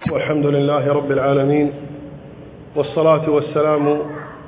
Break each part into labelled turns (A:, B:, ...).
A: والحمد لله رب العالمين، والصلاة والسلام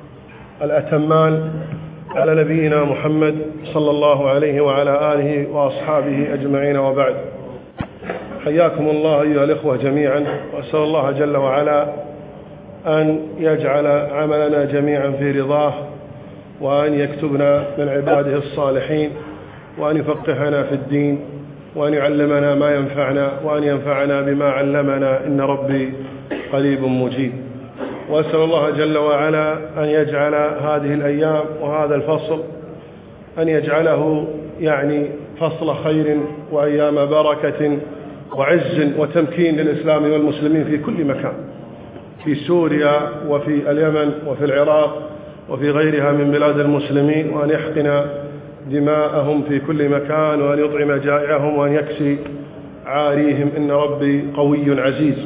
A: الأتمان على نبينا محمد صلى الله عليه وعلى آله وأصحابه أجمعين، وبعد. حياكم الله أيها الإخوة جميعا، وأسأل الله جل وعلا أن يجعل عملنا جميعا في رضاه، وأن يكتبنا من عباده الصالحين، وأن يفقهنا في الدين، وأن يعلمنا ما ينفعنا، وأن ينفعنا بما علمنا، إن ربي قريب مجيب. وأسأل الله جل وعلا أن يجعل هذه الأيام وهذا الفصل أن يجعله فصل خير وأيام بركة وعز وتمكين للإسلام والمسلمين في كل مكان، في سوريا وفي اليمن وفي العراق وفي غيرها من بلاد المسلمين، وأن يحقن دماءهم في كل مكان، وأن يطعم جائعهم، وأن يكسي عاريهم، إن ربي قوي عزيز.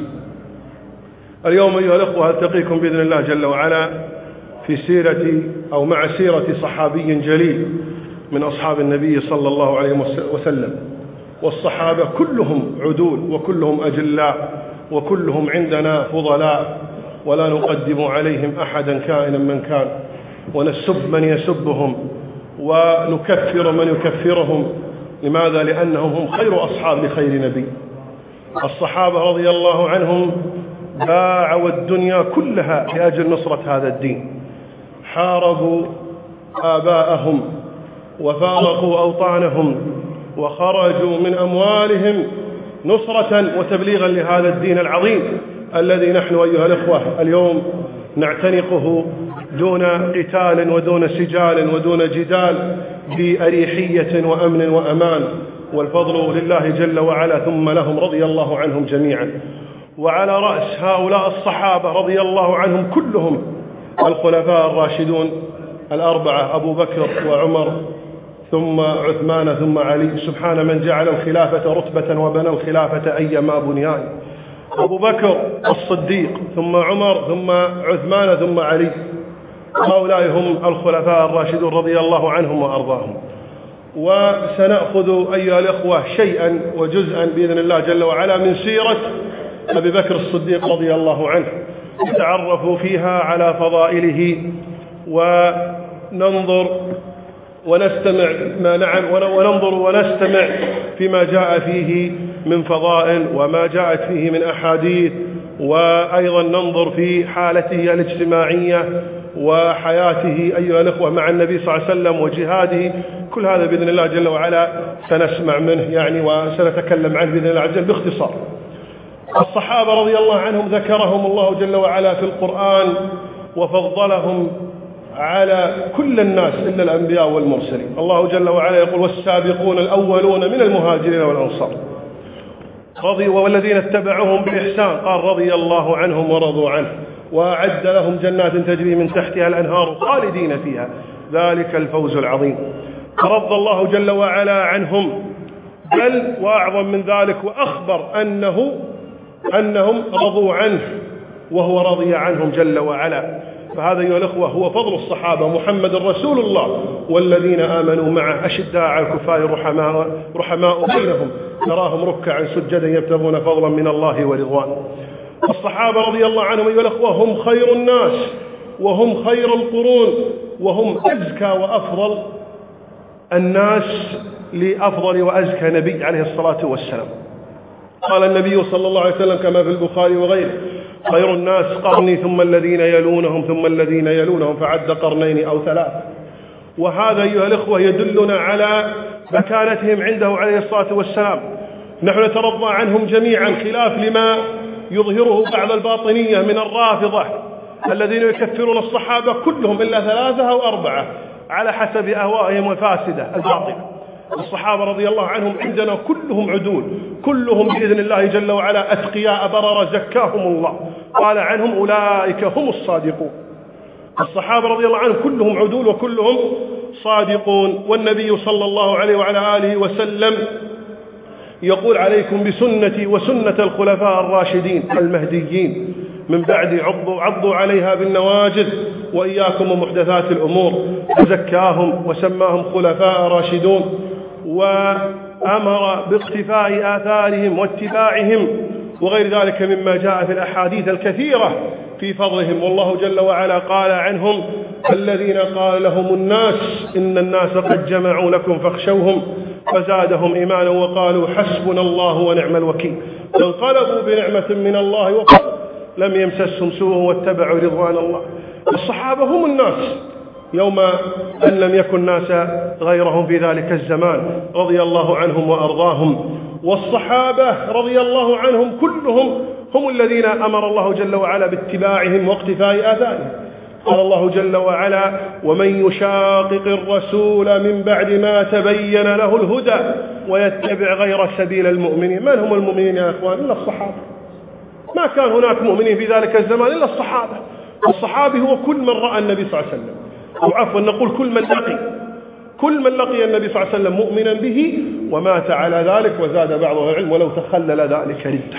A: اليوم أيها الأخوة ألتقيكم بإذن الله جل وعلا في سيرة أو مع سيرة صحابي جليل من أصحاب النبي صلى الله عليه وسلم. والصحابة كلهم عدول، وكلهم أجلاء، وكلهم عندنا فضلاء، ولا نقدم عليهم أحدا كائنا من كان، ونسب من يسبهم، ونكفر من يكفرهم. لماذا؟ لأنهم هم خير أصحاب لخير نبي. الصحابة رضي الله عنهم باعوا الدنيا كلها لأجل نصرة هذا الدين، حاربوا آباءهم وفارقوا أوطانهم، وخرجوا من أموالهم نصرة وتبليغا لهذا الدين العظيم الذي نحن أيها الإخوة اليوم نعتنقه دون قتال ودون سجال ودون جدال، بأريحية وأمن وأمان، والفضل لله جل وعلا ثم لهم رضي الله عنهم جميعا. وعلى رأس هؤلاء الصحابة رضي الله عنهم كلهم الخلفاء الراشدون الأربعة، أبو بكر وعمر ثم عثمان ثم علي. سبحان من جعل الخلافة رتبة وبنى الخلافة أيما بنيان. أبو بكر الصديق ثم عمر ثم عثمان ثم علي، هؤلاء هم الخلفاء الراشدون رضي الله عنهم وأرضاهم. وسنأخذ أيها الأخوة شيئا وجزءا بإذن الله جل وعلا من سيرة أبي بكر الصديق رضي الله عنه، نتعرف فيها على فضائله، وننظر ونستمع وننظر ونستمع فيما جاء فيه من فضائل وما جاءت فيه من أحاديث، وأيضا ننظر في حالته الاجتماعية وحياته أيها الأخوة مع النبي صلى الله عليه وسلم وجهاده. كل هذا بإذن الله جل وعلا سنسمع منه وسنتكلم عنه بإذن الله عز وجل باختصار. الصحابة رضي الله عنهم ذكرهم الله جل وعلا في القرآن وفضلهم على كل الناس إلا الأنبياء والمرسلين. الله جل وعلا يقول: والسابقون الأولون من المهاجرين والأنصار والذين اتبعوهم بإحسان، قال رضي الله عنهم ورضوا عنه، وأعد لهم جنات تجري من تحتها الأنهار خالدين فيها، ذلك الفوز العظيم. رضى الله جل وعلا عنهم، بل وأعظم من ذلك، وأخبر أنهم رضوا عنه وهو رضي عنهم جل وعلا. فهذا أيها الأخوة هو فضل الصحابة. محمد رسول الله والذين آمنوا معه أشداء على الكفار رحماء بينهم، تراهم ركعا سجدا يبتغون فضلا من الله ورضوانه. الصحابة رضي الله عنهم أيها الأخوة هم خير الناس، وهم خير القرون، وهم أزكى وأفضل الناس لأفضل وأزكى نبي عليه الصلاة والسلام. قال النبي صلى الله عليه وسلم كما في البخاري وغيره: خير الناس قرني ثم الذين يلونهم ثم الذين يلونهم، فعد قرنين أو ثلاثة. وهذا أيها الأخوة يدلنا على مكانتهم عنده عليه الصلاة والسلام. نحن نترضى عنهم جميعا، خلاف لما يظهره بعض الباطنية من الرافضة الذين يكفرون الصحابة كلهم إلا 3 أو 4 على حسب أهوائهم الفاسدة الباطلة. الصحابة رضي الله عنهم عندنا كلهم عدول، كلهم بإذن الله جل وعلا أتقياء بررة زكاهم الله، قال عنهم: أولئك هم الصادقون. الصحابة رضي الله عنهم كلهم عدول وكلهم صادقون. والنبي صلى الله عليه وعلى آله وسلم يقول: عليكم بسنتي وسنة الخلفاء الراشدين المهديين من بعد، عضوا عليها بالنواجذ، وإياكم ومحدثات الأمور. وزكاهم وسماهم خلفاء راشدون، وأمر باقتفاء آثارهم واتباعهم، وغير ذلك مما جاء في الأحاديث الكثيرة في فضلهم. والله جل وعلا قال عنهم: الذين قال لهم الناس إن الناس قد جمعوا لكم فاخشوهم فزادهم إيمانا وقالوا حسبنا الله ونعم الوكيل. فانقلبوا بنعمة من الله وفضل لم يمسسهم سوء واتبعوا رضوان الله. الصحابة هم الناس يوم أن لم يكن ناس غيرهم في ذلك الزمان رضي الله عنهم وأرضاهم. والصحابة رضي الله عنهم كلهم هم الذين أمر الله جل وعلا باتباعهم واقتفاء آثارهم. قال الله جل وعلا: ومن يشاقق الرسول من بعد ما تبين له الهدى ويتبع غير سبيل المؤمنين. من هم المؤمنين يا أخوان؟ إلا الصحابة. ما كان هناك مؤمنين في ذلك الزمان إلا الصحابة. الصحابي هو كل من رأى النبي صلى الله عليه وسلم، أو عفوا نقول كل من لقي النبي صلى الله عليه وسلم مؤمنا به ومات على ذلك، وزاد بعضه العلم ولو تخلل ذلك ردة.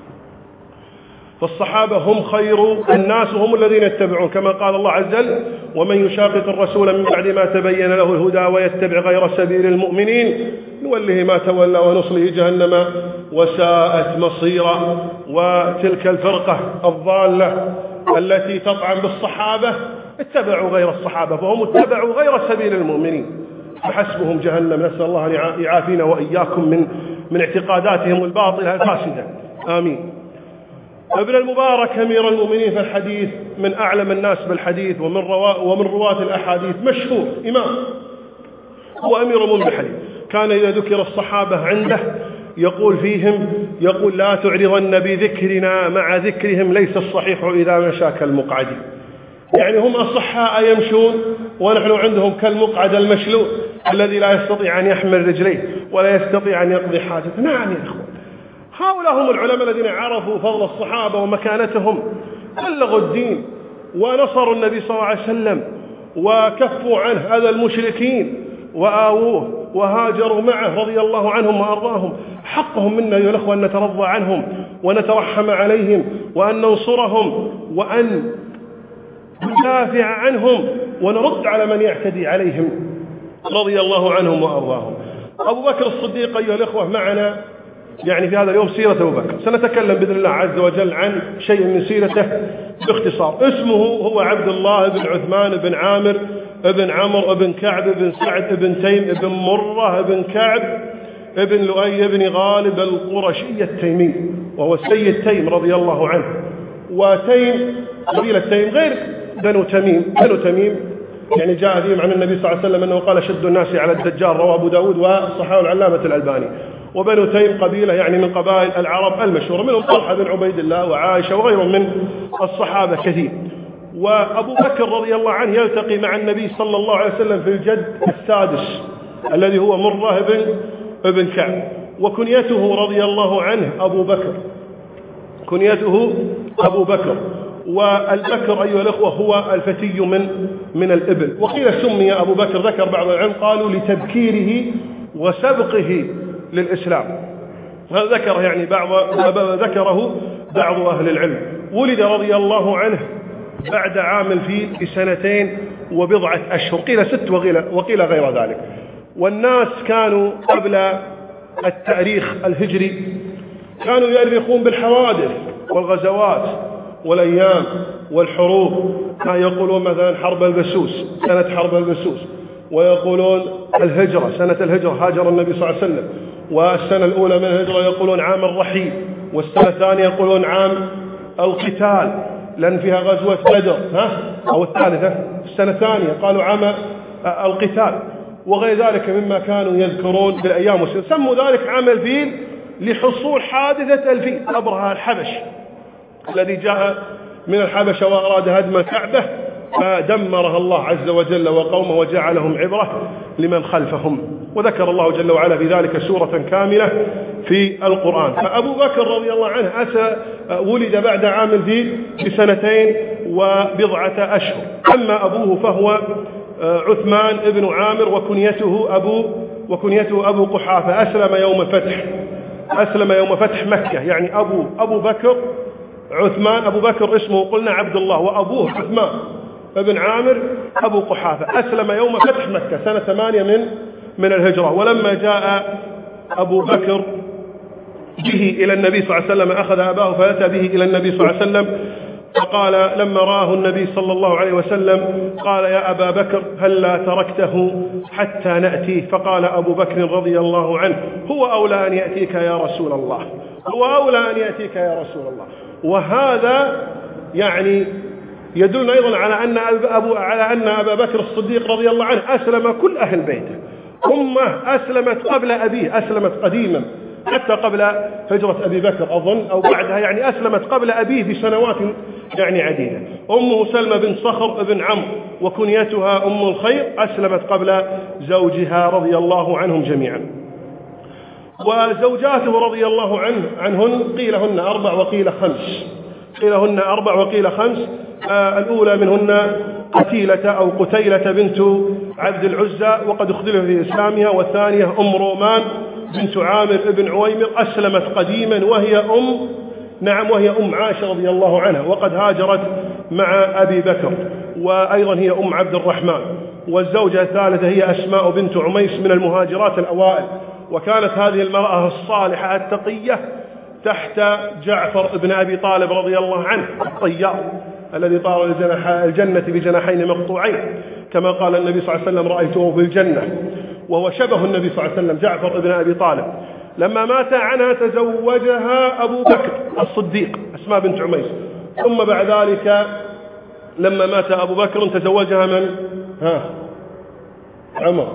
A: فالصحابة هم خير الناس وهم الذين يتبعون، كما قال الله عز وجل: ومن يشاقق الرسول من بعد ما تبين له الهدى ويتبع غير سبيل المؤمنين نوله ما تولى ونصله جهنم وساءت مصيرا. وتلك الفرقة الضالة التي تطعن بالصحابة اتبعوا غير الصحابة، فهم اتبعوا غير سبيل المؤمنين فحسبهم جهنم. نسأل الله أن يعافينا وإياكم من اعتقاداتهم الباطلة الفاسدة، آمين. ابن المبارك أمير المؤمنين في الحديث، من أعلم الناس بالحديث ومن رواة الأحاديث، مشهور إمام، هو أمير المؤمنين بالحديث. كان إذا ذكر الصحابة عنده يقول فيهم: يقول لا تعرضن بذكرنا مع ذكرهم، ليس الصحيح إذا مشى كالمقعد. يعني هم أصحاء يمشون ونحن عندهم كالمقعد المشلول الذي لا يستطيع أن يحمل رجليه ولا يستطيع أن يقضي حاجته. نعم يا أخوان، هؤلاء هم العلماء الذين عرفوا فضل الصحابة ومكانتهم، بلغوا الدين ونصروا النبي صلى الله عليه وسلم وكفوا عنه أذى المشركين وآووه وهاجروا معه رضي الله عنهم وأرضاهم. حقهم منا أيها الأخوة أن نترضى عنهم ونترحم عليهم وأن ننصرهم وأن ندافع عنهم ونرد على من يعتدي عليهم رضي الله عنهم وأرضاهم. أبو بكر الصديق أيها الأخوة معنا يعني في هذا اليوم سيرة أبو بكر. سنتكلم بإذن الله عز وجل عن شيء من سيرته باختصار. اسمه هو عبد الله بن عثمان بن عامر بن عمرو بن كعب بن سعد بن تيم بن مرة بن كعب بن لؤي بن غالب القرشي التيمي، وهو السيد تيم رضي الله عنه. وتيم قبيلة تيم غير بنو تميم. بنو تميم يعني جاء فيهم عن النبي صلى الله عليه وسلم أنه قال: شد الناس على الدجال، رواه أبو داود وصححه العلامة الألباني. وبنو تيم قبيلة يعني من قبائل العرب المشهورة، منهم طلحة بن عبيد الله وعائشة وغيرهم من الصحابة كثير. وأبو بكر رضي الله عنه يلتقي مع النبي صلى الله عليه وسلم في الجد السادس الذي هو مرة بن كعب، وكنيته رضي الله عنه أبو بكر، كنيته أبو بكر. والبكر أيها الأخوة هو الفتي من الإبل. وقيل سمي أبو بكر، ذكر بعض العلم قالوا لتبكيره وسبقه للإسلام. هذا ذكر يعني ذكره بعض أهل العلم. ولد رضي الله عنه بعد عام الفيل ب2 وبضعة أشهر، قيل 6 وقيل غير ذلك. والناس كانوا قبل التاريخ الهجري كانوا يؤرخون بالحوادث والغزوات والأيام والحروب. ما يقولون مثلا حرب البسوس، سنة حرب البسوس، ويقولون الهجرة، سنة الهجرة هاجر النبي صلى الله عليه وسلم. والسنة الأولى من الهجرة يقولون عام الرحيل، والسنة الثانية يقولون عام القتال لأن فيها غزوة بدر، أو الثالثة السنة الثانية قالوا عام القتال، وغير ذلك مما كانوا يذكرون بالأيام والسنة. سموا ذلك عام الفيل لحصول حادثة الفيل، أبرهة الحبش الذي جاء من الحبشة وأراد هدم الكعبة فدمرها الله عز وجل وقومه وجعلهم عبرة لمن خلفهم. وذكر الله جل وعلا بذلك سورة كاملة في القرآن. فأبو بكر رضي الله عنه ولد بعد عام الفيل ب2 وبضعة أشهر. أما أبوه فهو عثمان بن عامر وكنيته أبو قحافة. أسلم يوم فتح مكة. يعني أبو بكر عثمان، أبو بكر اسمه قلنا عبد الله، وأبوه عثمان بن عامر أبو قحافة. أسلم يوم فتح مكة سنة 8 من الهجرة. ولما جاء أبو بكر به إلى النبي صلى الله عليه وسلم، أخذ أباه فأتى به إلى النبي صلى الله عليه وسلم، فقال لما رآه النبي صلى الله عليه وسلم قال يا أبا بكر هل لا تركته حتى نأتيه؟ فقال أبو بكر رضي الله عنه هو أولى أن يأتيك يا رسول الله، هو أولى أن يأتيك يا رسول الله. وهذا يعني يدلنا أيضا على أن أبا بكر الصديق رضي الله عنه أسلم كل أهل بيته. أمه أسلمت قبل أبيه، أسلمت قديما حتى قبل هجرة أبي بكر أظن أو بعدها، يعني أسلمت قبل أبيه بسنوات يعني عديدة. أمه سلمة بن صخر بن عمرو وكنيتها أم الخير أسلمت قبل زوجها رضي الله عنهم جميعا. وزوجاته رضي الله عنهن قيل هن 4 وقيل 5، قيل هن 4 وقيل 5. الأولى منهن قتيلة أو قتيلة بنت عبد العزى وقد اختلف في إسلامها، والثانية أم رومان بنت عامر بن عويمر أسلمت قديما وهي أم عائشة رضي الله عنها، وقد هاجرت مع أبي بكر، وأيضا هي أم عبد الرحمن. والزوجة الثالثة هي أسماء بنت عميس من المهاجرات الأوائل، وكانت هذه المرأة الصالحة التقية تحت جعفر بن أبي طالب رضي الله عنه الطيار الذي طار الجنة بجناحين مقطوعين، كما قال النبي صلى الله عليه وسلم رأيته في الجنة، وهو شبه النبي صلى الله عليه وسلم جعفر بن أبي طالب. لما مات عنها تزوجها أبو بكر الصديق أسماء بنت عميس، ثم بعد ذلك لما مات أبو بكر تزوجها من؟ عمر،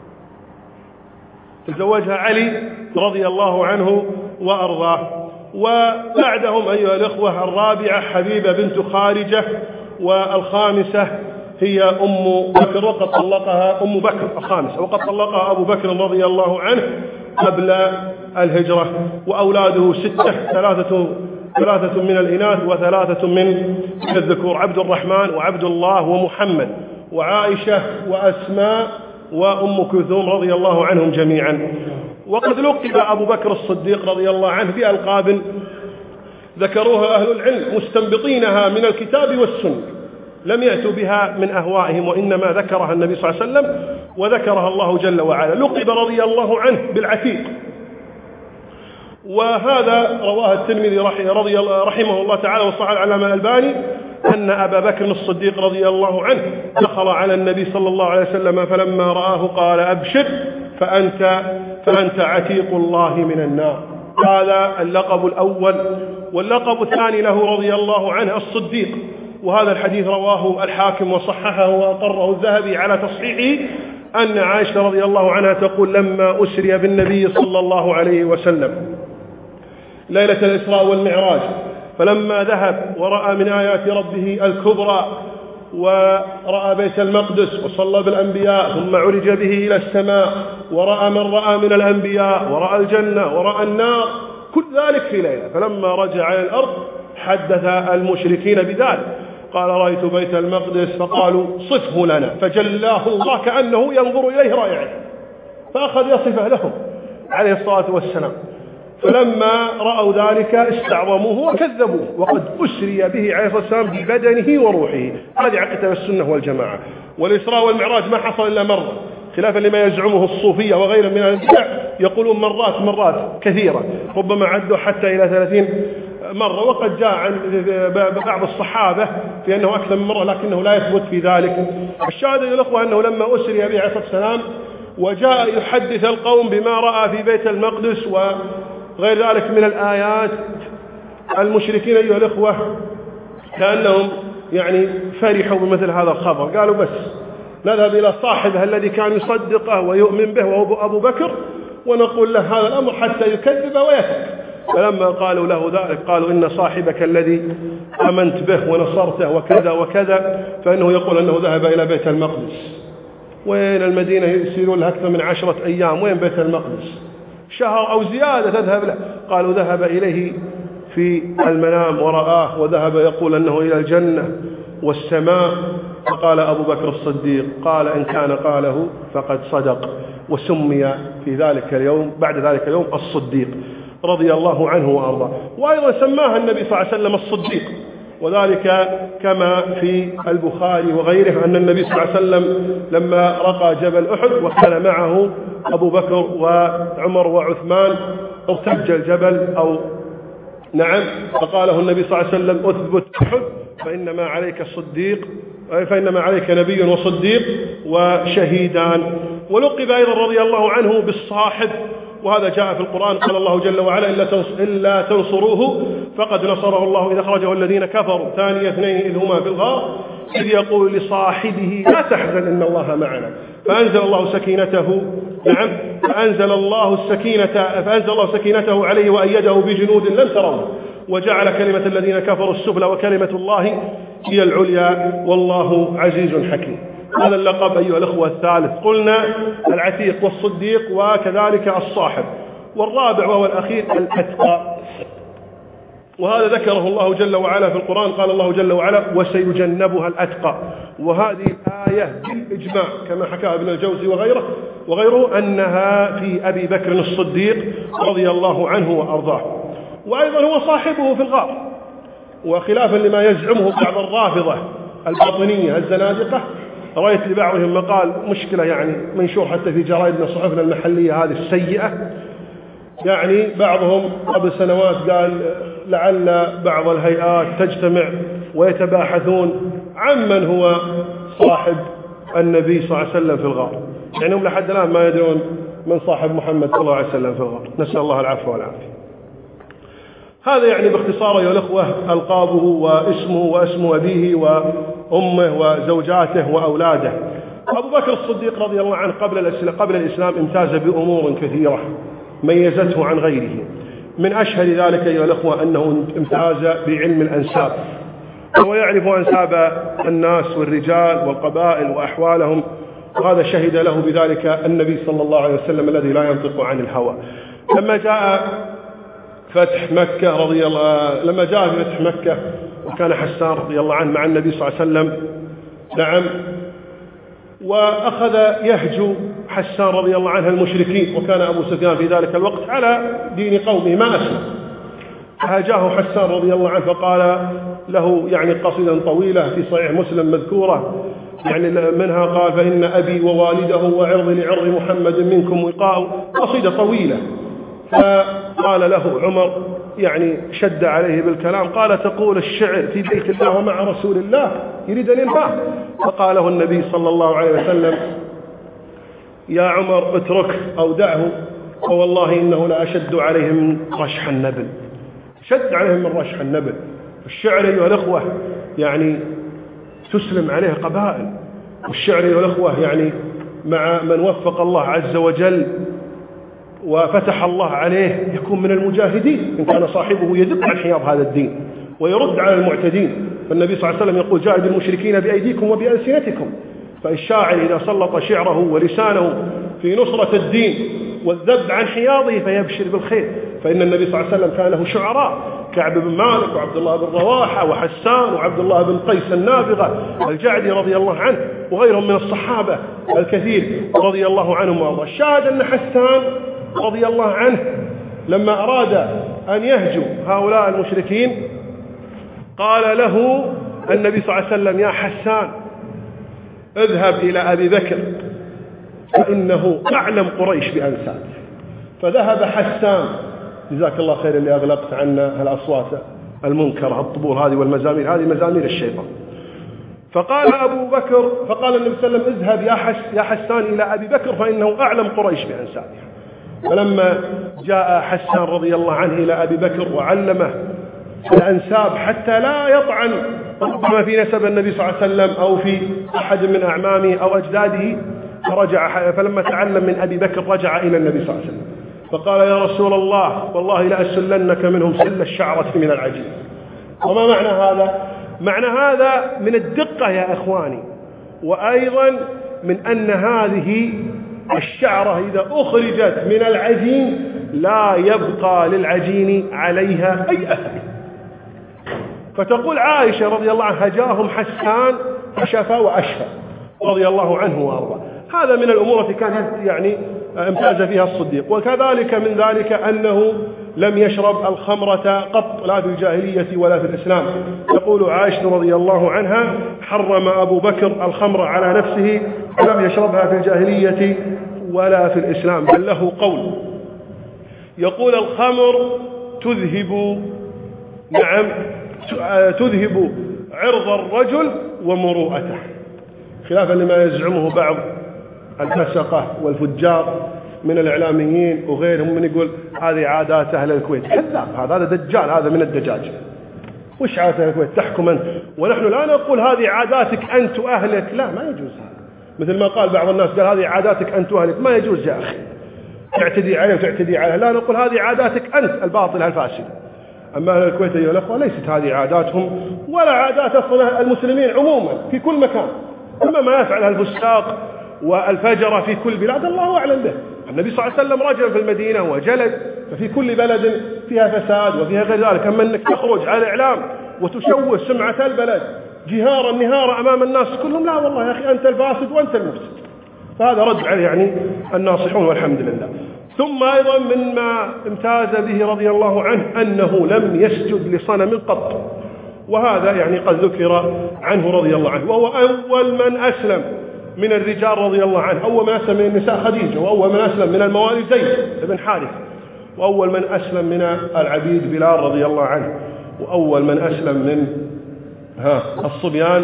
A: تزوجها علي رضي الله عنه وأرضاه. وبعدهم أيها الأخوة الرابعة حبيبة بنت خارجة، والخامسة هي أم بكر وقد طلقها أم بكر الخامسة، وقد طلقها أبو بكر رضي الله عنه قبل الهجرة. وأولاده 6، 3 من الإناث و3 من الذكور، عبد الرحمن وعبد الله ومحمد وعائشة وأسماء وأم كلثوم رضي الله عنهم جميعا. وقد لقب أبو بكر الصديق رضي الله عنه بألقاب ذكروها أهل العلم مستنبطينها من الكتاب والسنة، لم يأتوا بها من أهوائهم، وإنما ذكرها النبي صلى الله عليه وسلم وذكرها الله جل وعلا. لقب رضي الله عنه بالعتيق، وهذا رواه الترمذي رحمه الله تعالى وصححه العلامة الألباني أن أبا بكر الصديق رضي الله عنه دخل على النبي صلى الله عليه وسلم فلما رآه قال أبشر فأنت عتيق الله من النار. هذا اللقب الأول. واللقب الثاني له رضي الله عنه الصديق، وهذا الحديث رواه الحاكم وصححه وأقره الذهبي على تصحيحه، أن عائشة رضي الله عنها تقول لما أسري بالنبي صلى الله عليه وسلم ليلة الإسراء والمعراج، فلما ذهب ورأى من آيات ربه الكبرى ورأى بيت المقدس وصلى بالأنبياء ثم عرج به إلى السماء ورأى من رأى من الأنبياء ورأى الجنة ورأى النار، كل ذلك في ليلة. فلما رجع إلى الأرض حدث المشركين بذلك، قال رأيت بيت المقدس، فقالوا صفه لنا، فجلاه الله كأنه ينظر إليه رائعا، فأخذ يصفه لهم عليه الصلاة والسلام. فلما رأوا ذلك استعظموه وكذبوه، وقد أسري به عليه الصلاة والسلام ببدنه وروحه. هذه عقيدة السنة والجماعة. والإسراء والمعراج ما حصل إلا مرة، خلافا لما يزعمه الصوفية وغيرهم من البدع، يقولون مرات كثيرة، ربما عدوا حتى إلى 30 مرة، وقد جاء عن بعض الصحابة في أنه أكثر من مرة، لكنه لا يثبت في ذلك. الشاهد يا الأخوة أنه لما أسري به عليه الصلاة والسلام وجاء يحدث القوم بما رأى في بيت المقدس وغير ذلك من الآيات، المشركين أيها الأخوة كأنهم يعني فرحوا بمثل هذا الخبر، قالوا بس نذهب إلى صاحبه الذي كان يصدقه ويؤمن به وهو أبو بكر ونقول له هذا الأمر حتى يكذب ويترك. فلما قالوا له ذلك قالوا إن صاحبك الذي آمنت به ونصرته وكذا وكذا، فإنه يقول أنه ذهب إلى بيت المقدس. وين المدينة يسيرون لها أكثر من 10 أيام، وين بيت المقدس؟ شهر أو زيادة تذهب له. قالوا ذهب إليه في المنام ورآه، وذهب يقول أنه إلى الجنة والسماء. فقال أبو بكر الصديق قال إن كان قاله فقد صدق، وسمي في ذلك اليوم بعد ذلك اليوم الصديق رضي الله عنه وأرضاه. وأيضا سماها النبي صلى الله عليه وسلم الصديق، وذلك كما في البخاري وغيره أن النبي صلى الله عليه وسلم لما رقى جبل أحد وكان معه أبو بكر وعمر وعثمان ارتج الجبل أو نعم، فقاله النبي صلى الله عليه وسلم أثبت أحد فإنما عليك الصديق، فإنما عليك نبي وصديق وشهيدان. ولقب أيضا رضي الله عنه بالصاحب، وهذا جاء في القرآن، قال الله جل وعلا إلا تنصروه فقد نصره الله إذا أخرجه الذين كفروا ثاني اثنين إذ هما في الغار إذ يقول لصاحبه لا تحزن إن الله معنا فأنزل الله سكينته نعم فأنزل الله سكينته عليه وأيده بجنود لم تروه وجعل كلمة الذين كفروا السفلى وكلمة الله هي العليا والله عزيز حكيم. هذا اللقب أيها الأخوة الثالث. قلنا العتيق والصديق وكذلك الصاحب. والرابع وهو الأخير الأتقى، وهذا ذكره الله جل وعلا في القرآن. قال الله جل وعلا وسيجنبها الأتقى، وهذه الآية بالإجماع كما حكى ابن الجوزي وغيره أنها في أبي بكر الصديق رضي الله عنه وأرضاه، وأيضا هو صاحبه في الغار. وخلافا لما يزعمه بعض الرافضة الباطنية الزنادقة، رأيت لبعضهم مقال مشكلة يعني منشور حتى في جرائدنا صحفنا المحلية هذه السيئة، يعني بعضهم قبل سنوات قال لعل بعض الهيئات تجتمع ويتباحثون عمن هو صاحب النبي صلى الله عليه وسلم في الغار، يعني هم لحد الآن ما يدرون من صاحب محمد صلى الله عليه وسلم في الغار، نسأل الله العفو والعافية. هذا يعني باختصار يا الأخوة ألقابه واسمه واسم أبيه وأمه وزوجاته وأولاده. أبو بكر الصديق رضي الله عنه قبل الإسلام امتاز بأمور كثيرة ميزته عن غيره. من أشهر ذلك أيها الأخوة أنه امتاز بعلم الأنساب، هو يعرف أنساب الناس والرجال والقبائل وأحوالهم، وهذا شهد له بذلك النبي صلى الله عليه وسلم الذي لا ينطق عن الهوى. لما جاء فتح مكة وكان حسان رضي الله عنه مع النبي صلى الله عليه وسلم نعم، وأخذ يهجو حسان رضي الله عنه المشركين، وكان أبو سفيان في ذلك الوقت على دين قومه ما أسلم، فهاجاه حسان رضي الله عنه فقال له يعني قصيدة طويلة في صحيح مسلم مذكورة، يعني منها قال فإن أبي ووالده وعرضي لعرض محمد منكم وقاء، قصيدة طويلة. فقال له عمر يعني شد عليه بالكلام، قال تقول الشعر في بيت الله ومع رسول الله يريد أن ينفع. فقاله النبي صلى الله عليه وسلم يا عمر اترك أو دعه فوالله إنه لا أشد عليهم من رشح النبل، شد عليهم من رشح النبل. الشعر أيها الأخوة يعني تسلم عليه قبائل، والشعر أيها الأخوة يعني مع من وفق الله عز وجل وفتح الله عليه يكون من المجاهدين إن كان صاحبه يدق عن حياض هذا الدين ويرد على المعتدين. فالنبي صلى الله عليه وسلم يقول جاهدوا المشركين بأيديكم وبألسنتكم. فالشاعر إذا سلط شعره ولسانه في نصرة الدين والذب عن حياضه فيبشر بالخير. فإن النبي صلى الله عليه وسلم كان له شعراء، كعب بن مالك وعبد الله بن رواحة وحسان وعبد الله بن قيس النابغة الجعدي رضي الله عنه وغيرهم من الصحابة الكثير رضي الله عنهم وارضاهم. الشاهد أن حسان رضي الله عنه لما أراد أن يهجو هؤلاء المشركين قال له النبي صلى الله عليه وسلم يا حسان اذهب إلى أبي بكر فإنه أعلم قريش بأنسابه. فذهب حسان، جزاك الله خير اللي أغلقت عنا الأصوات المنكرة الطبول هذه والمزامير، هذه مزامير الشيطان. فقال أبو بكر، فقال النبي صلى الله عليه وسلم اذهب يا حسان إلى أبي بكر فإنه أعلم قريش بأنسابه. فلما جاء حسان رضي الله عنه إلى أبي بكر وعلمه الأنساب حتى لا يطعن ربما في نسب النبي صلى الله عليه وسلم أو في أحد من أعمامه أو أجداده، فلما تعلم من أبي بكر رجع إلى النبي صلى الله عليه وسلم فقال يا رسول الله والله لأسلنك منهم سل الشعرة من العجين. وما معنى هذا؟ معنى هذا من الدقة يا أخواني، وأيضا من أن هذه الشعرة إذا أخرجت من العجين لا يبقى للعجين عليها أي أثر. فتقول عائشة رضي الله عنها هجاهم حسان فشفى وأشفى رضي الله عنه وأرضاه. هذا من الأمور التي كانت يعني امتاز فيها الصديق. وكذلك من ذلك أنه لم يشرب الخمرة قط لا في الجاهلية ولا في الإسلام. تقول عائشة رضي الله عنها حرم أبو بكر الخمر على نفسه ولم يشربها في الجاهلية ولا في الإسلام، بل له قول يقول الخمر تذهب عرض الرجل ومروءته، خلافا لما يزعمه بعض الفسقة والفجار من الإعلاميين وغيرهم من يقول هذه عادات أهل الكويت. كذاب، هذا دجال، هذا من الدجاج. وش عادات أهل الكويت؟ تحكم أنت، ونحن لا نقول هذه عاداتك أنت وأهلك، لا، ما يجوز هذا. مثل ما قال بعض الناس، قال هذه عاداتك أنت وأهلك، ما يجوز يا أخي تعتدي عليه وتعتدي عليه. لا، نقول هذه عاداتك أنت الباطل الفاسد. أما أهل الكويت أيها الأخوة ليست هذه عاداتهم ولا عادات أصلا المسلمين عموما في كل مكان. أما ما يفعل الفساق والفجر في كل بلاد الله أعلم به. النبي صلى الله عليه وسلم رجل في المدينة وجلد، ففي كل بلد فيها فساد وفيها غير ذلك. أما أنك تخرج على الإعلام وتشوه سمعة البلد جهارا نهارا أمام الناس كلهم، لا والله يا أخي أنت الفاسد وأنت المفسد. فهذا رد عليه يعني الناصحون والحمد لله. ثم أيضا مما امتاز به رضي الله عنه أنه لم يسجد لصنم قط، وهذا يعني قد ذكر عنه رضي الله عنه. وهو أول من أسلم من الرجال رضي الله عنه، أول من أسلم من النساء خديجة، وأول من أسلم من الموالي زيد بن حارث، وأول من أسلم من العبيد بلال رضي الله عنه، وأول من أسلم من الصبيان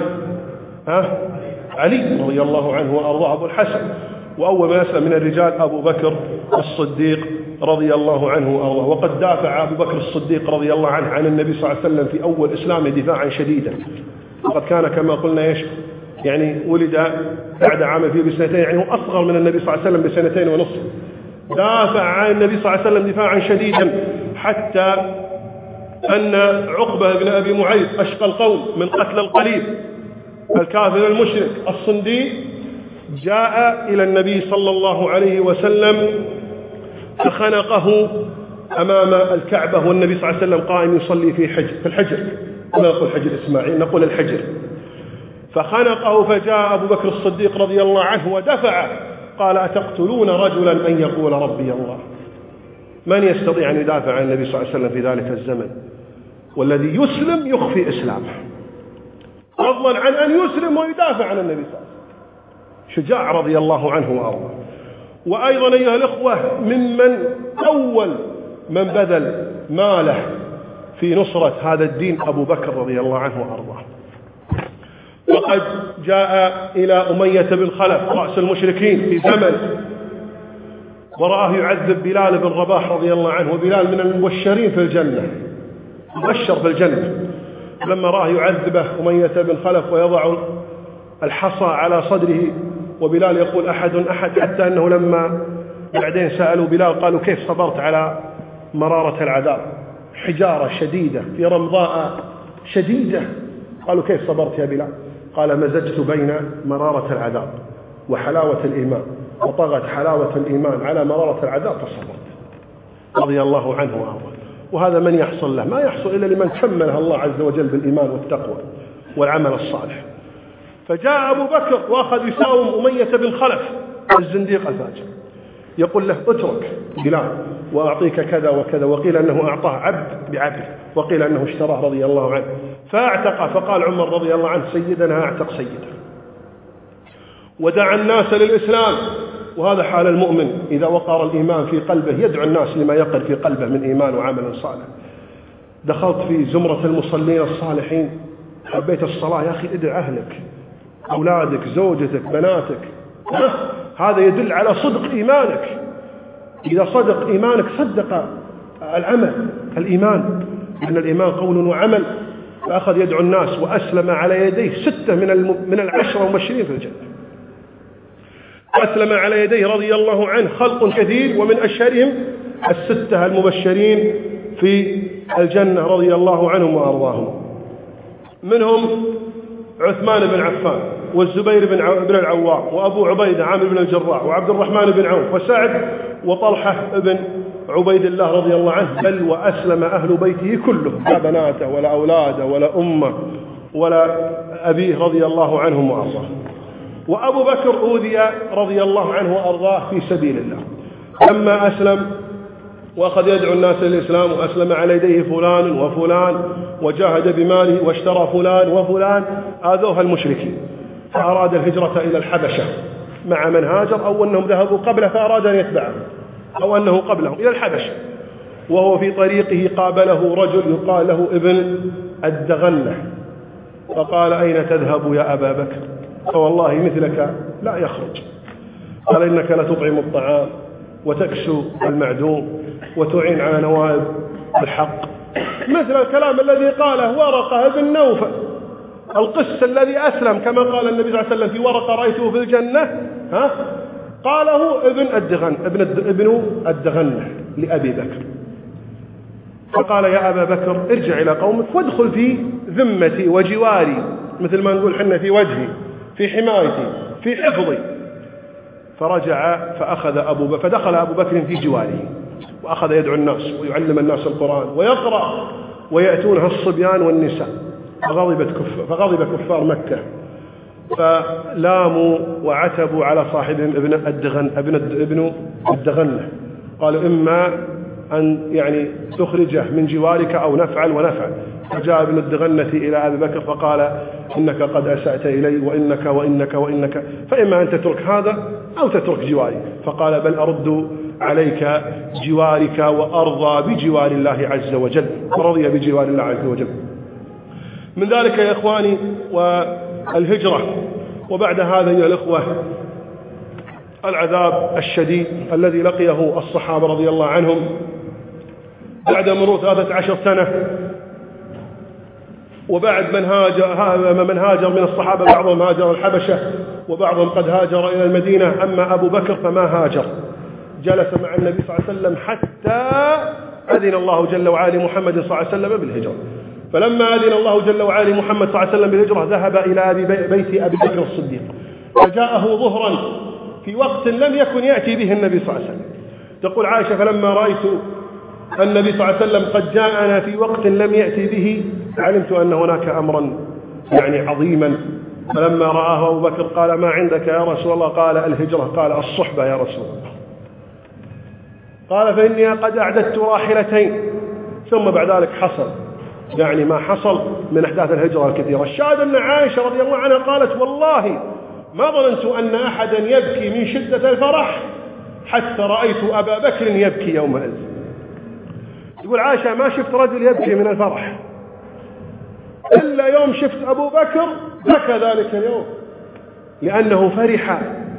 A: علي رضي الله عنه وأرضاه أبو الحسن، وأول من أسلم من الرجال أبو بكر الصديق رضي الله عنه وأرضاه. وقد دافع أبو بكر الصديق رضي الله عنه عن النبي صلى الله عليه وسلم في أول إسلامه دفاعا شديدا، وقد كان كما قلنا يعني ولد بعد عام فيه بسنتين، يعني هو أصغر من النبي صلى الله عليه وسلم بسنتين ونصف. دافع عن النبي صلى الله عليه وسلم دفاعا شديدا، حتى أن عقبة بن أبي معيط أشقى القوم من قتل القليل الكافر المشرك الصندي جاء إلى النبي صلى الله عليه وسلم فخنقه أمام الكعبة، والنبي صلى الله عليه وسلم قائم يصلي في الحجر، لا نقول حجر إسماعيل، نقول الحجر. فخنقه، فجاء أبو بكر الصديق رضي الله عنه ودفع، قال أتقتلون رجلا أن يقول ربي الله؟ من يستطيع أن يدافع عن النبي صلى الله عليه وسلم في ذلك الزمن، والذي يسلم يخفي إسلامه، فضلا عن أن يسلم ويدافع عن النبي صلى الله عليه وسلم. شجاع رضي الله عنه وأرضاه. وأيضا أيها الأخوة ممن أول من بذل ماله في نصرة هذا الدين أبو بكر رضي الله عنه وأرضاه. وقد جاء إلى أمية بن خلف رأس المشركين في زمن، ورآه يعذب بلال بن رباح رضي الله عنه، وبلال من المبشرين في الجنة، مبشر في الجنة. لما رآه يعذبه أمية بن خلف ويضع الحصى على صدره، وبلال يقول أحد أحد، حتى أنه لما بعدين سألوا بلال قالوا كيف صبرت على مرارة العذاب، حجارة شديدة في رمضاء شديدة، قالوا كيف صبرت يا بلال؟ قال مزجت بين مرارة العذاب وحلاوة الإيمان، وطغت حلاوة الإيمان على مرارة العذاب فصبرت، رضي الله عنه وأرضاه. وهذا من يحصل له؟ ما يحصل إلا لمن كملها الله عز وجل بالإيمان والتقوى والعمل الصالح. فجاء أبو بكر وأخذ يساوم أمية بن خلف الزنديق الفاجر، يقول له اترك بلال وأعطيك كذا وكذا، وقيل أنه أعطاه عبد بعبد، وقيل أنه اشتراه رضي الله عنه فاعتق. فقال عمر رضي الله عنه سيدنا اعتق سيده، ودعا الناس للإسلام. وهذا حال المؤمن إذا وقر الإيمان في قلبه، يدعو الناس لما يقر في قلبه من إيمان وعمل صالح. دخلت في زمرة المصلين الصالحين، حبيت الصلاة يا أخي ادع أهلك، أولادك، زوجتك، بناتك، هذا يدل على صدق إيمانك. إذا صدق إيمانك صدق العمل، الإيمان، لأن الإيمان قول وعمل. فأخذ يدعو الناس، وأسلم على يديه 6 من 10 المبشرين في الجنة. أسلم على يديه رضي الله عنه خلق كثير، ومن أشهرهم 6 المبشرين في الجنة رضي الله عنهم وأرضاهم. منهم عثمان بن عفان، والزبير بن العوام، وأبو عبيدة عامر بن الجراح، وعبد الرحمن بن عوف، وسعد، وطلحة بن عبيد الله رضي الله عنه. بل وأسلم أهل بيته كلهم، لا بناته ولا أولاده ولا أمه ولا أبيه رضي الله عنهم وأرضاه. وأبو بكر أوذي رضي الله عنه وأرضاه في سبيل الله، لما أسلم وأخذ يدعو الناس للإسلام، وأسلم على يديه فلان وفلان، وجاهد بماله واشترى فلان وفلان، آذوها المشركين، فأراد الهجرة إلى الحبشة مع من هاجر، أو أنهم ذهبوا قبله فأراد أن يتبعهم، أو أنه قبلهم إلى الحبشة. وهو في طريقه قابله رجل يقال له ابن الدغنة، فقال: أين تذهب يا أبا بكر؟ فوالله مثلك لا يخرج. قال: إنك لتطعم الطعام وتكسو المعدوم وتعين على نوائب الحق، مثل الكلام الذي قاله ورقة بن نوفل القس الذي أسلم، كما قال النبي صلى الله عليه وسلم في ورقة رأيته في الجنة، قاله ابن الدغنة لأبي بكر. فقال: يا أبا بكر ارجع إلى قومك وادخل في ذمتي وجواري، مثل ما نقول حنا في وجهي، في حمايتي، في حفظي. فرجع فدخل أبو بكر في جواره وأخذ يدعو الناس ويعلم الناس القرآن ويقرأ، ويأتونها الصبيان والنساء. فغضب كفار مكة، فلاموا وعتبوا على صاحبهم ابن الدغنة، قالوا: إما أن تخرجه من جوارك أو نفعل ونفعل. فجاء ابن الدغنة إلى أبي بكر فقال: إنك قد أسأت إلي وإنك وإنك وإنك، فإما أن تترك هذا أو تترك جواري. فقال: بل أرد عليك جوارك وأرضى بجوار الله عز وجل. فرضي بجوار الله عز وجل. من ذلك يا إخواني والهجرة. وبعد هذا يا الإخوة العذاب الشديد الذي لقيه الصحابة رضي الله عنهم بعد مرور 13 سنة، وبعد من هاجر من الصحابة، بعضهم هاجر الحبشة وبعضهم قد هاجر إلى المدينة. أما أبو بكر فما هاجر، جلس مع النبي صلى الله عليه وسلم حتى أذن الله جل وعلا محمد صلى الله عليه وسلم بالهجرة. فلما أذن الله جل وعلا محمد صلى الله عليه وسلم بالهجرة ذهب إلى بيت أبي بكر الصديق، فجاءه ظهرا في وقت لم يكن يأتي به النبي صلى الله عليه وسلم. تقول عائشة: فلما رأيت النبي صلى الله عليه وسلم قد جاءنا في وقت لم يأتي به علمت أن هناك أمرا عظيما. فلما رآه أبو بكر قال: ما عندك يا رسول الله؟ قال: الهجرة. قال: الصحبة يا رسول الله. قال: فإني قد أعددت راحلتين. ثم بعد ذلك حصل ما حصل من أحداث الهجرة الكثيرة. الشاهد أن عائشة رضي الله عنها قالت: والله ما ظننت أن أحدا يبكي من شدة الفرح حتى رأيت أبا بكر يبكي يومئذ. يقول عائشة: ما شفت رجل يبكي من الفرح إلا يوم شفت أبو بكر بكى ذلك اليوم، لأنه فرح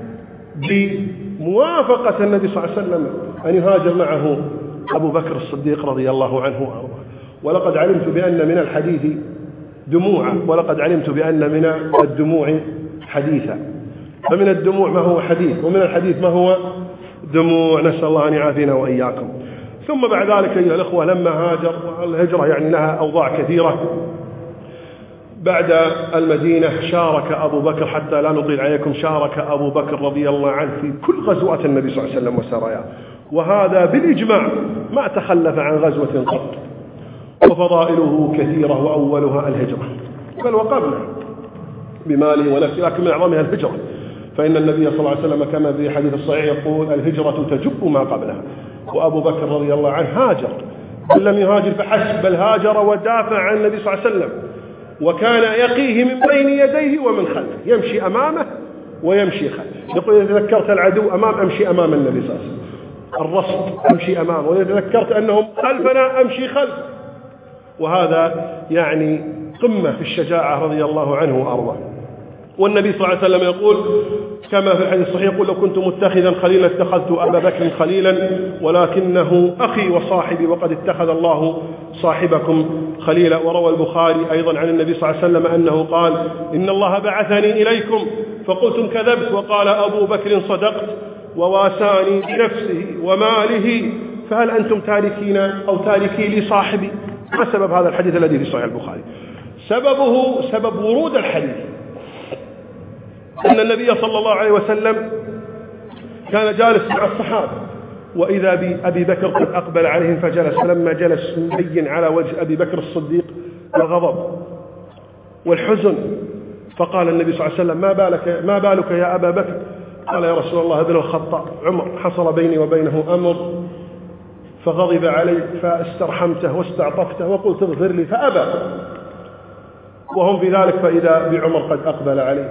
A: بموافقة النبي صلى الله عليه وسلم أن يهاجر معه أبو بكر الصديق رضي الله عنه وأرضاه. ولقد علمت بأن من الحديث دموعا، ولقد علمت بأن من الدموع حديثا. فمن الدموع ما هو حديث، ومن الحديث ما هو دموع، نسأل الله أن يعافينا وإياكم. ثم بعد ذلك أيها الأخوة لما هاجر، الهجرة لها أوضاع كثيرة. بعد المدينة شارك أبو بكر، حتى لا نطيل عليكم، شارك أبو بكر رضي الله عنه في كل غزوات النبي صلى الله عليه وسلم وسراياه، وهذا بالإجماع ما تخلف عن غزوة قط. وفضائله كثيرة، وأولها الهجرة، بل وقبله بماله ونفسه، لكن من أعظمها الهجرة. فإن النبي صلى الله عليه وسلم كما في حديث الصحيح يقول: الهجرة تجب ما قبلها. وأبو بكر رضي الله عنه هاجر، بل لم يهاجر فحسب، بل هاجر ودافع عن النبي صلى الله عليه وسلم، وكان يقيه من بين يديه ومن خلفه، يمشي أمامه ويمشي خلفه. يقول: إذا ذكرت العدو أمشي أمام النبي صلى الله عليه وسلم، الرصد أمشي أمامه، وإذا ذكرت أنهم خلفنا أمشي خلفه. وهذا قمة في الشجاعة رضي الله عنه وأرضاه. والنبي صلى الله عليه وسلم يقول كما في الحديث الصحيح: يقول: لو كنت متخذا خليلا اتخذت أبا بكر خليلا، ولكنه أخي وصاحبي، وقد اتخذ الله صاحبكم خليلا. وروى البخاري أيضا عن النبي صلى الله عليه وسلم أنه قال: إن الله بعثني إليكم فقلتم كذبت، وقال أبو بكر: صدقت، وواساني بنفسه وماله، فهل أنتم تاركين أو تاركي لي صاحبي؟ ما سبب هذا الحديث الذي في صحيح البخاري؟ سببه سبب ورود الحديث أن النبي صلى الله عليه وسلم كان جالس مع الصحابة، وإذا بأبي بكر قد أقبل عليهم فجلس. لما جلس مبين على وجه أبي بكر الصديق الغضب والحزن، فقال النبي صلى الله عليه وسلم: ما بالك يا أبا بكر؟ قال: يا رسول الله ابن الخطاب عمر حصل بيني وبينه أمر فغضب علي، فاسترحمته واستعطفته وقلت اغفر لي فأبى. وهم في ذلك فإذا بعمر قد أقبل عليه،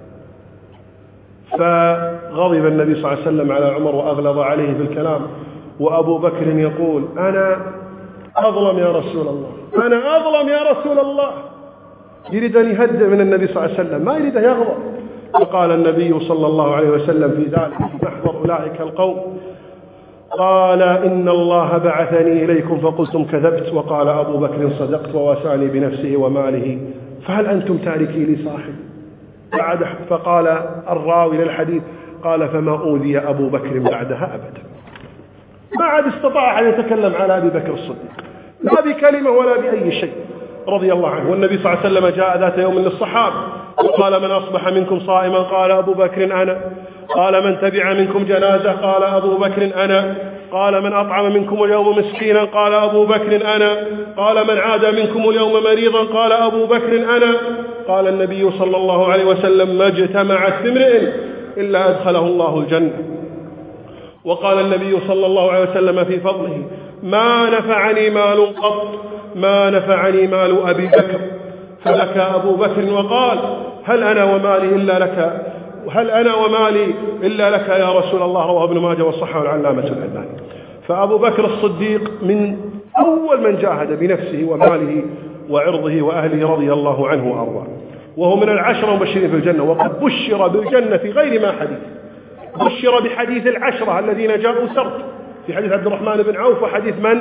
A: فغضب النبي صلى الله عليه وسلم على عمر وأغلظ عليه بالكلام، وأبو بكر يقول أنا أظلم يا رسول الله، أنا أظلم يا رسول الله، يريد أن يهدئ من النبي صلى الله عليه وسلم، ما يريد أن يغضب. فقال النبي صلى الله عليه وسلم في ذلك محضر أولئك القوم، قال إن الله بعثني إليكم فقلتم كذبت، وقال أبو بكر صدقت وواساني بنفسه وماله، فهل أنتم تاركي لي صاحب؟ فقال الراوي للحديث قال فما أوذي أبو بكر بعدها أبدا. ما عاد استطاع أن يتكلم على أبي بكر الصديق لا بكلمة ولا بأي شيء رضي الله عنه. والنبي صلى الله عليه وسلم جاء ذات يوم للصحابة وقال من أصبح منكم صائما؟ قال أبو بكر أنا. قال من تبع منكم جنازة؟ قال أبو بكر أنا. قال من أطعم منكم اليوم مسكينا؟ قال أبو بكر أنا. قال من عاد منكم اليوم مريضا؟ قال أبو بكر أنا. قال النبي صلى الله عليه وسلم ما اجتمعت في امرئ إلا أدخله الله الجنة. وقال النبي صلى الله عليه وسلم في فضله ما نفعني مال قط ما نفعني مال أبي بكر. فبكى أبو بكر وقال هل أنا ومالي إلا لك يا رسول الله. رواه ابن ماجه وصححه العلامة الألباني. فأبو بكر الصديق من أول من جاهد بنفسه وماله وعرضه وأهله رضي الله عنه وأرضاه، وهو من العشرة المبشرين في الجنة، وقد بشر بالجنة في غير ما حديث. بشر بحديث العشرة الذين جاءوا سرد في حديث عبد الرحمن بن عوف وحديث من؟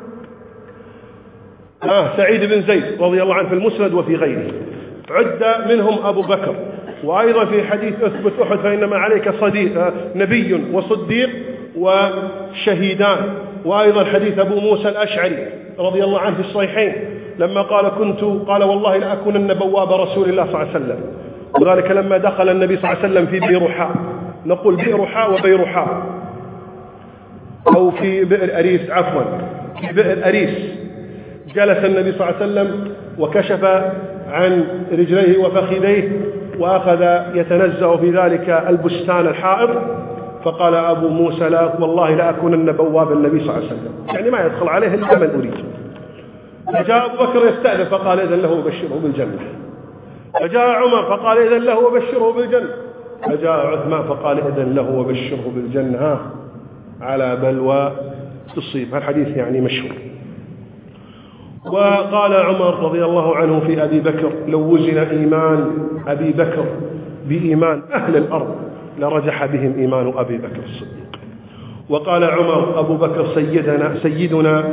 A: سعيد بن زيد رضي الله عنه في المسند وفي غيره، عد منهم أبو بكر. وأيضا في حديث أثبت أحد فإنما عليك نبي وصديق وشهيدان. وأيضا حديث أبو موسى الأشعري رضي الله عنه في الصحيحين لما قال والله لأكونن بواب رسول الله صلى الله عليه وسلم. وذلك لما دخل النبي صلى الله عليه وسلم في بيرحاء، نقول بئرحاء وبيرحاء، أو في بئر أريس، عفوا في بئر أريس، جلس النبي صلى الله عليه وسلم وكشف عن رجليه وفخذيه وأخذ يتنزه في ذلك البستان الحائط، فقال أبو موسى لا والله لأكونن بواب النبي صلى الله عليه وسلم، يعني ما يدخل عليه إلا من أريد. فجاء أبو بكر يستأذن فقال إذن له وبشره بالجنة. فجاء عمر فقال إذن له وبشره بالجنة. فجاء عثمان فقال إذن له وبشره بالجنة على بلوى تصيب. الحديث يعني مشهور. وقال عمر رضي الله عنه في أبي بكر لو وزن إيمان أبي بكر بإيمان أهل الأرض لرجح بهم إيمان أبي بكر الصديق. وقال عمر أبو بكر سيدنا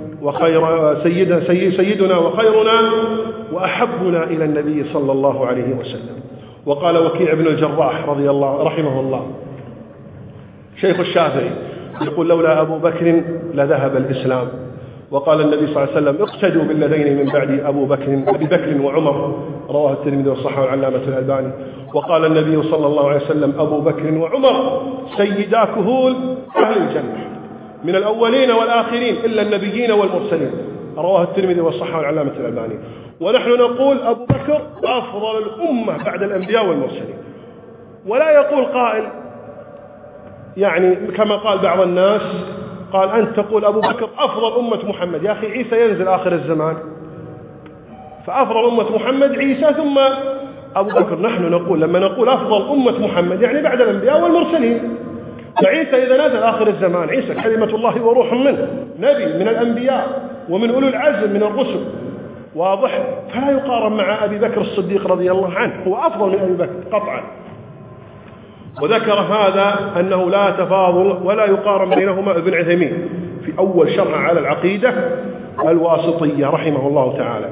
A: وخيرنا وأحبنا إلى النبي صلى الله عليه وسلم. وقال وكيع بن الجراح رحمه الله شيخ الشافعي يقول لولا أبو بكر لذهب الإسلام. وقال النبي صلى الله عليه وسلم اقتدوا بالذين من بعد أبي بكر وعمر، رواه الترمذي وصححه العلامة الألباني. وقال النبي صلى الله عليه وسلم أبو بكر وعمر سيدا كهول أهل الجنة من الأولين والآخرين إلا النبيين والمرسلين، رواه الترمذي وصححه العلامة الألباني. ونحن نقول أبو بكر أفضل الأمة بعد الأنبياء والمرسلين. ولا يقول قائل يعني كما قال بعض الناس قال أنت تقول أبو بكر أفضل أمة محمد. يا أخي عيسى ينزل آخر الزمان، فأفضل أمة محمد عيسى ثم أبو بكر. نحن نقول لما نقول أفضل أمة محمد يعني بعد الأنبياء والمرسلين. فعيسى إذا نزل آخر الزمان عيسى كلمة الله وروح منه، نبي من الأنبياء ومن أولو العزم من الرسل، واضح؟ فلا يقارن مع أبي بكر الصديق رضي الله عنه، هو أفضل من أبي بكر قطعا. وذكر هذا أنه لا تفاضل ولا يقارن بينهما ابن عثيمين في أول شرح على العقيدة الواسطية رحمه الله تعالى.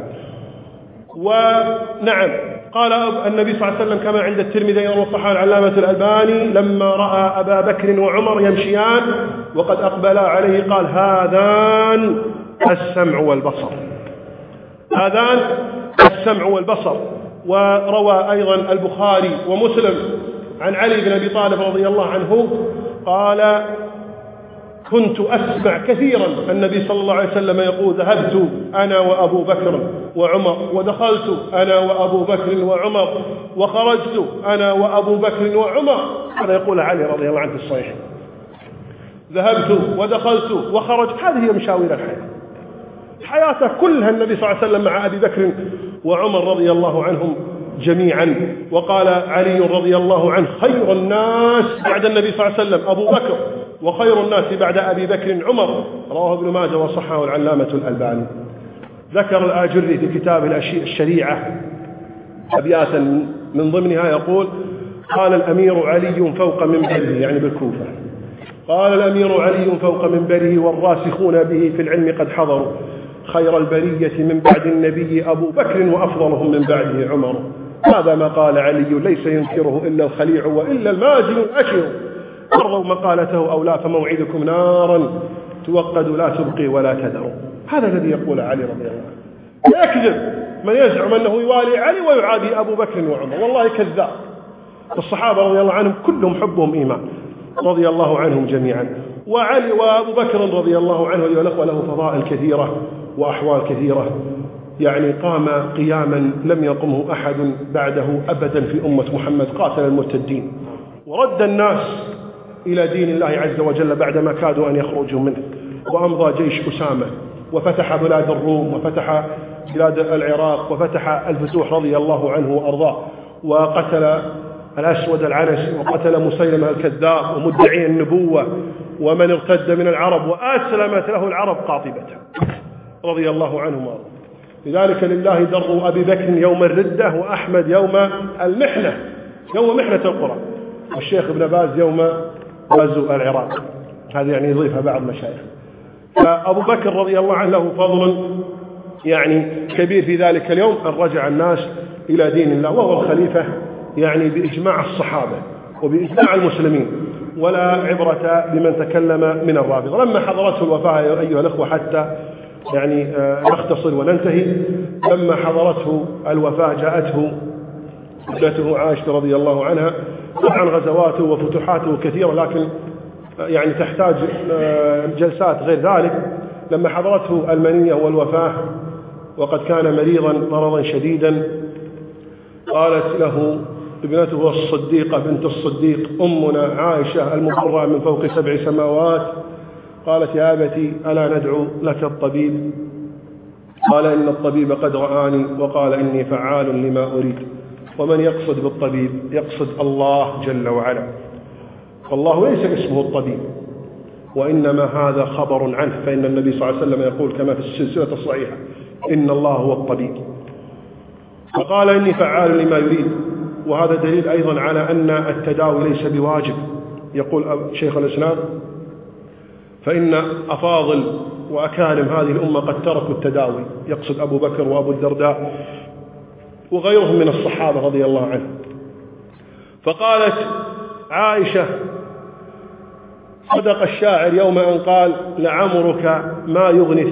A: ونعم قال النبي صلى الله عليه وسلم كما عند الترمذي وصححه العلامة الألباني لما رأى أبا بكر وعمر يمشيان وقد أقبلا عليه قال هذان السمع والبصر، هذان السمع والبصر. وروى أيضا البخاري ومسلم عن علي بن أبي طالب رضي الله عنه قال كنت أسمع كثيرا النبي صلى الله عليه وسلم يقول ذهبت أنا وأبو بكر وعمر ودخلت أنا وأبو بكر وعمر وخرجت أنا وأبو بكر وعمر. هذا يقول علي رضي الله عنه في الصحيح، ذهبت ودخلت وخرجت. هذه هي مشاوير الحياة، حياته كلها النبي صلى الله عليه وسلم مع أبي بكر وعمر رضي الله عنهم جميعا. وقال علي رضي الله عنه خير الناس بعد النبي صلى الله عليه وسلم أبو بكر وخير الناس بعد أبي بكر عمر، رواه ابن ماجه وصححه العلامة الألباني. ذكر الآجري في كتاب الشريعة أبياتا من ضمنها يقول: قال الأمير علي فوق منبره، يعني بالكوفة، قال الأمير علي فوق منبره والراسخون به في العلم قد حضروا: خير البرية من بعد النبي أبو بكر وأفضلهم من بعده عمر. هذا ما قال علي ليس ينكره إلا الخليع وإلا الماجن الأشر. أرضوا مقالته أو لا فموعدكم نارا توقد لا تبقي ولا تذر. هذا الذي يقول علي رضي الله عنه. يكذب من يزعم أنه يوالي علي ويعادي أبو بكر وعمر، والله كذاب. الصحابة رضي الله عنهم كلهم حبهم إيمان رضي الله عنهم جميعا. وعلي وأبو بكر رضي الله عنه له فضائل كثيرة وأحوال كثيرة، يعني قام قياما لم يقمه أحد بعده أبدا في أمة محمد، قاتل المرتدين ورد الناس إلى دين الله عز وجل بعدما كادوا أن يخرجوا منه، وأمضى جيش أسامة وفتح بلاد الروم وفتح بلاد العراق وفتح الفتوح رضي الله عنه وأرضاه، وقتل الأسود العنسي وقتل مسيلمة الكذاب ومدعي النبوة ومن ارتد من العرب، وأسلمت له العرب قاطبة رضي الله عنهم وأرضاه. لذلك لله در أبي بكر يوم الردة، وأحمد يوم المحنة، يوم محنة القرى، والشيخ ابن باز يوم غزو العراق. هذه يعني يضيفها بعض مشايخ. فأبو بكر رضي الله عنه له فضل يعني كبير في ذلك اليوم، أن رجع الناس إلى دين الله، وهو الخليفة يعني بإجماع الصحابة وبإجماع المسلمين، ولا عبرة بمن تكلم من الرافضة. لما حضرته الوفاة أيها الأخوة، حتى يعني نختصر وننتهي، لما حضرته الوفاة جاءته ابنته عائشة رضي الله عنها. طبعا غزواته وفتوحاته كثيرة، لكن يعني تحتاج جلسات غير ذلك. لما حضرته المنية والوفاة وقد كان مريضا مرضا شديدا، قالت له ابنته الصديقة بنت الصديق أمنا عائشة المبرأة من فوق 7 سماوات، قالت: يا أبتي ألا ندعو لك الطبيب؟ قال: إن الطبيب قد رآني وقال إني فعال لما أريد. ومن يقصد بالطبيب يقصد الله جل وعلا، فالله ليس اسمه الطبيب، وإنما هذا خبر عنه، فإن النبي صلى الله عليه وسلم يقول كما في السلسلة الصحيحة: إن الله هو الطبيب. فقال: إني فعال لما يريد. وهذا دليل أيضا على أن التداوي ليس بواجب. يقول شيخ الإسلام: فإن أفاضل وأكارم هذه الأمة قد تركوا التداوي، يقصد أبو بكر وأبو الدرداء وغيرهم من الصحابة رضي الله عنهم. فقالت عائشة: صدق الشاعر يوم أن قال: لعمرك ما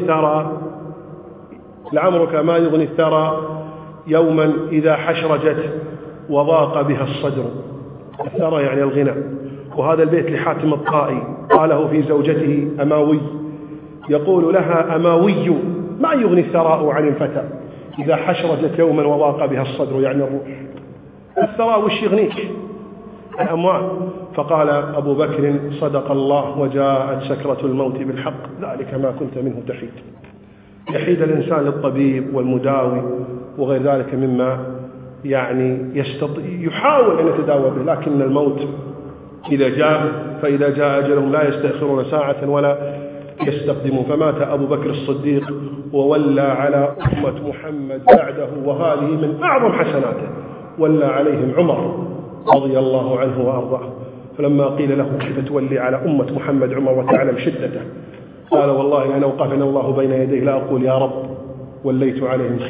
A: يغني الثرى يوما إذا حشرجت وضاق بها الصدر. الثرى يعني الغنى. وهذا البيت لحاتم الطائي قاله في زوجته أماوي، يقول لها: أماوي ما يغني الثراء عن الفتى إذا حشرجت يوما وضاق بها الصدر، يعني الروح. الثراء وش يغنيك؟ الأموال. فقال أبو بكر: صدق الله وجاءت سكرة الموت بالحق، ذلك ما كنت منه تحيد. يحيد الإنسان للطبيب والمداوي وغير ذلك مما يعني يحاول أن يتداوى به، لكن الموت إذا جاء، فإذا جاء أجلهم لا يستأخرون ساعة ولا يستقدمون. فمات أبو بكر الصديق وولى على أمة محمد بعده، وهذه من أعظم حسناته، ولى عليهم عمر رضي الله عنه وأرضاه. فلما قيل له: كيف تولي على أمة محمد عمر وتعلم شدته؟ قال: والله أنا وقفنا الله بين يديه لا أقول يا رب وليت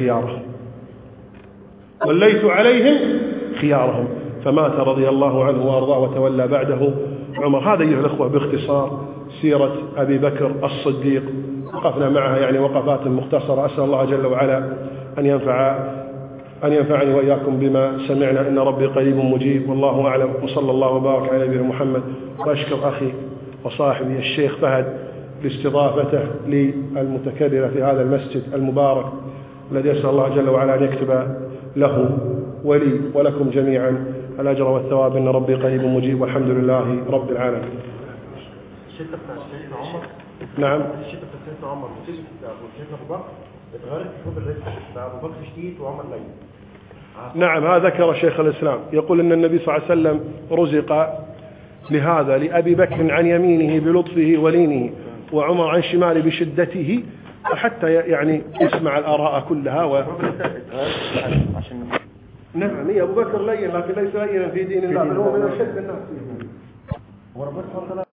A: عليهم خيارهم. فمات رضي الله عنه وأرضاه وتولى بعده عمر. هذا أيها الأخوة باختصار سيرة أبي بكر الصديق، وقفنا معها يعني وقفات مختصرة. أسأل الله جل وعلا أن ينفعني وإياكم بما سمعنا، إن ربي قريب مجيب، والله أعلم. وصلى الله وبارك على نبينا محمد. وأشكر أخي وصاحبي الشيخ فهد لاستضافته للمتكررة في هذا المسجد المبارك، الذي أسأل الله جل وعلا أن يكتب له ولي ولكم جميعا الأجر والثواب، إن ربي قريب مجيب، والحمد لله رب العالمين.
B: الشتة بتاع سيدنا عمر.
A: نعم.
B: الشتة بتاع سيدنا عمر وسيدنا أبو بكر اتغيرت في حب الرزق، بتاع أبو بكر شديد وعمر لين.
A: نعم، هذا ذكر شيخ الإسلام، يقول إن النبي صلى الله عليه وسلم رزق لهذا لأبي بكر عن يمينه بلطفه ولينه وعمر عن شماله بشدته، حتى يعني يسمع الآراء كلها
B: عشان
A: نعم. هي أبو بكر لين، لكن ليس لينا في دين الله، بل هو من أشد الناس.